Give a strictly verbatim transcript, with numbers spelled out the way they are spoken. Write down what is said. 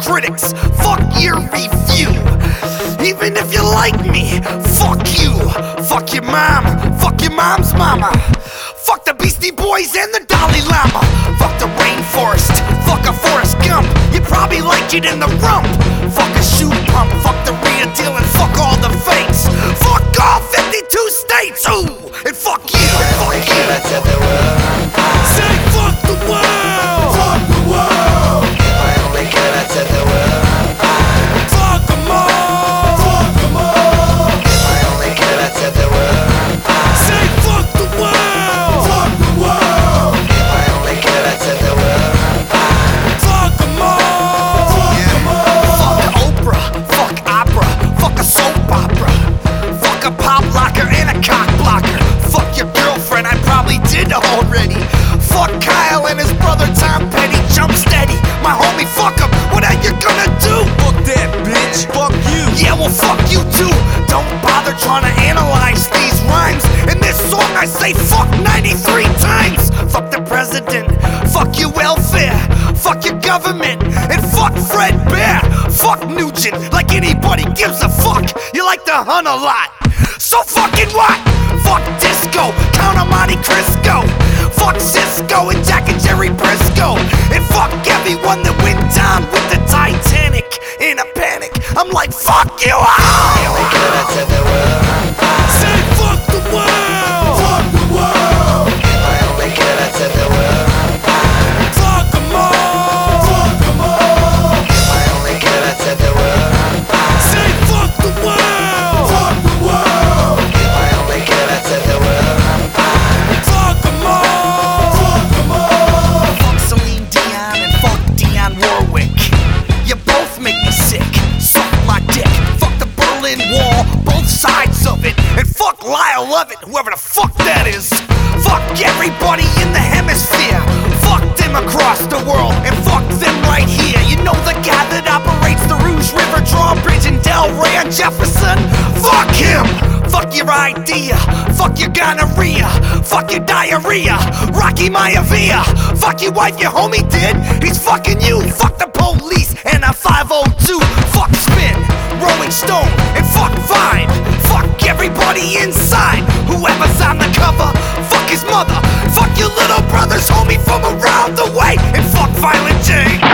critics, fuck your review. Even if you like me, fuck you. Fuck your mom, fuck your mom's mama. Fuck the Beastie Boys and the Dalai Lama. Fuck the rainforest, fuck a Forrest Gump. You probably like it in the rump. Fuck a shoe pump, fuck the real deal and fuck all the fakes. Fuck all fifty-two states, ooh, and fuck you, and fuck you. Say fuck the world, fuck the world. If I only could, I'd set the world on fire. Fuck them all, fuck them all. If I only could, I'd set the world on fire. Say fuck the world, fuck the world. If I only could, I'd set the world on fire. Fuck them all, fuck them all. Fuck Oprah, fuck opera, fuck a soap opera. Fuck a pop locker and a cock blocker. Fuck your girlfriend, I probably did already. Fuck Kyle and his brother Tom Petty. Jump steady, my homie, fuck him. What are you gonna do? Fuck that, bitch. Fuck you. Yeah, well, fuck you too. Don't bother trying to analyze these rhymes. In this song, I say fuck ninety-three times. Fuck the president. Fuck your welfare. Fuck your government. And fuck Fred Bear. Fuck Nugent. Like anybody gives a fuck. You like to hunt a lot. So fucking what? Fuck disco. Count on Monte Cristo. Fuck Cisco and Jack and Jerry Briscoe. And fuck everyone that went down with the Titanic. In a panic, I'm like, fuck you all. Say fuck the world, fuck the world. If I only could, I'd set the world on fire. Fuck them all, fuck them all. If I only could, I'd set the world on fire. Say fuck the world, fuck the world. If I only could, I'd set the world on fire. Fuck them all, fuck them all. Fuck Celine Dion and fuck Dionne Warwick. You both make me sick. Suck my dick. Fuck the Berlin Wall, both sides of it. And fuck Lyle Lovett, whoever the fuck that is. Fuck everybody in the hemisphere. Fuck them across the world. And fuck them right here. You know the guy that operates the Rouge River Drawbridge in Delray and Jefferson? Fuck him. Fuck your idea. Fuck your gonorrhea. Fuck your diarrhea. Rocky Maivia. Fuck your wife, your homie did. He's fucking you. Fuck the police and a five oh two. Fuck Spin, Rolling Stone, and fuck Vine. Fuck everybody inside. Whoever's on the cover, fuck his mother. Fuck your little brothers, homie, from around the way. And fuck Violent J.